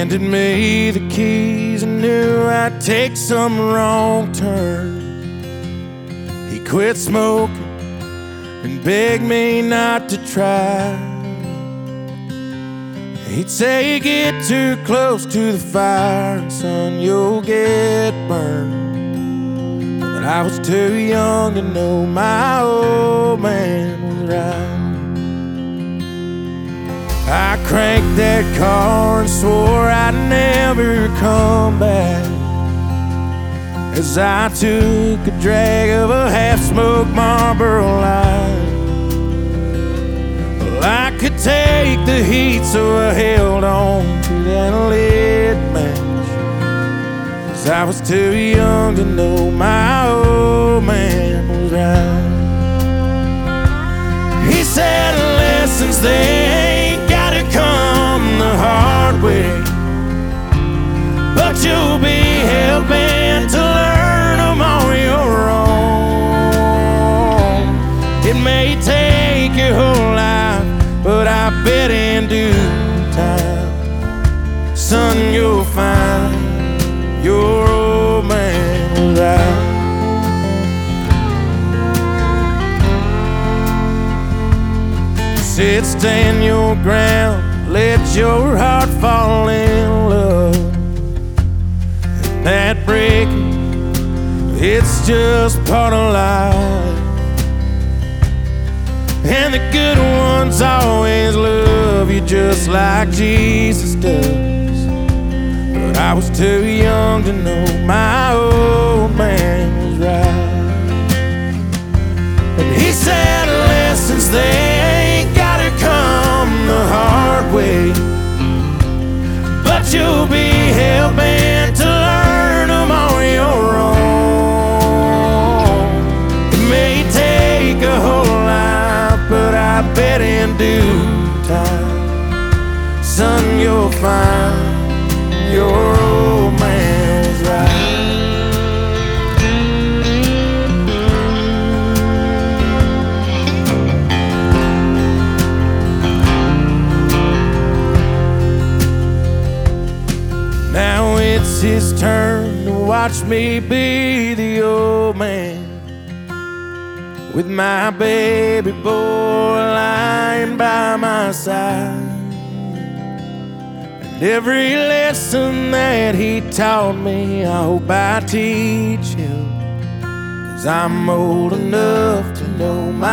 handed me the keys and knew I'd take some wrong turn. He quit smoking and begged me not to try. He'd say, get too close to the fire and son, you'll get burned. But I was too young to know my old man was right. I cranked that car and swore I'd never come back, as I took a drag of a half-smoked Marlboro Light. Well, I could take the heat, so I held on to that lit match, 'cause I was too young to know my old man was right. He said lessons, they ain't gotta come the hard way, but you'll be hell-bent to learn them on your own. It may take your whole life, but I bet in due time, son, you'll find your old man was right. Said stand your ground, let your heart fall in love. And that breaking, it's just part of life. And the good ones always love you just like Jesus does. But I was too young to know my old man was right. And he said lessons, they ain't gotta come the hard way, but you'll be hell-bent to learn them on your own. It may take a whole life, but I bet in due time, son, you'll find your old man was right. Now it's his turn to watch me be the old man, with my baby boy lying by my side. And every lesson that he taught me, I hope I teach him, 'cause I'm old enough to know